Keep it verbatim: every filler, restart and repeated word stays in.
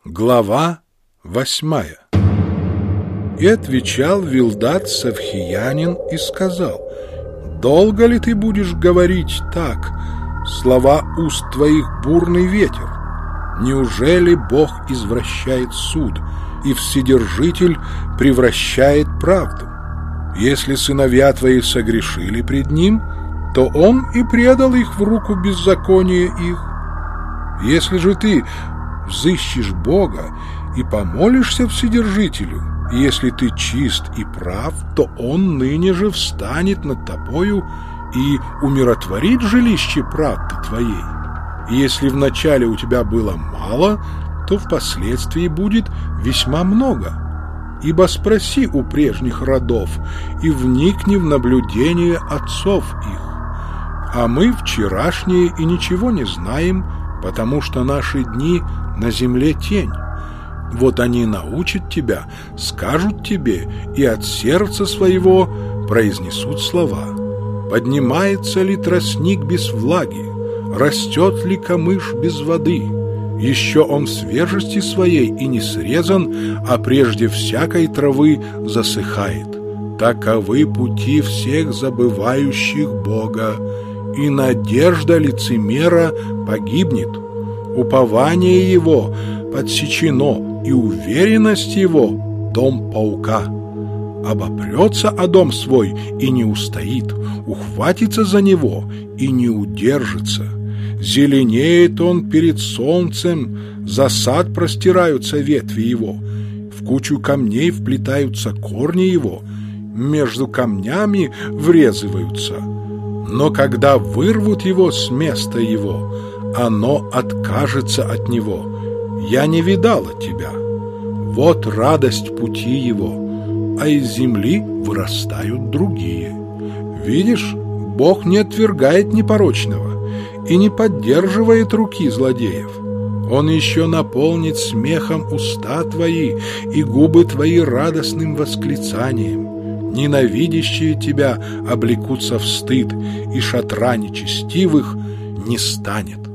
Глава восьмая. И отвечал Вилдад Савхиянин и сказал: «Долго ли ты будешь говорить так? Слова уст твоих бурный ветер. Неужели Бог извращает суд, и Вседержитель превращает правду? Если сыновья твои согрешили пред Ним, то Он и предал их в руку беззакония их. Если же ты взыщешь Бога и помолишься Вседержителю, и если ты чист и прав, то Он ныне же встанет над тобою и умиротворит жилище правды твоей. И если вначале у тебя было мало, то впоследствии будет весьма много. Ибо спроси у прежних родов и вникни в наблюдение отцов их. А мы вчерашние и ничего не знаем, потому что наши дни на земле тень. Вот они научат тебя, скажут тебе, и от сердца своего произнесут слова. Поднимается ли тростник без влаги? Растет ли камыш без воды? Еще он в свежести своей и не срезан, а прежде всякой травы засыхает. Таковы пути всех забывающих Бога, и надежда лицемера погибнет. Упование его подсечено, и уверенность его — дом паука. Обопрется о дом свой и не устоит, ухватится за него и не удержится. Зеленеет он перед солнцем, за сад простираются ветви его, в кучу камней вплетаются корни его, между камнями врезываются. Но когда вырвут его с места его, оно откажется от него. Я не видала тебя. Вот радость пути его, а из земли вырастают другие. Видишь, Бог не отвергает непорочного и не поддерживает руки злодеев. Он еще наполнит смехом уста твои и губы твои радостным восклицанием. Ненавидящие тебя облекутся в стыд, и шатра нечестивых не станет.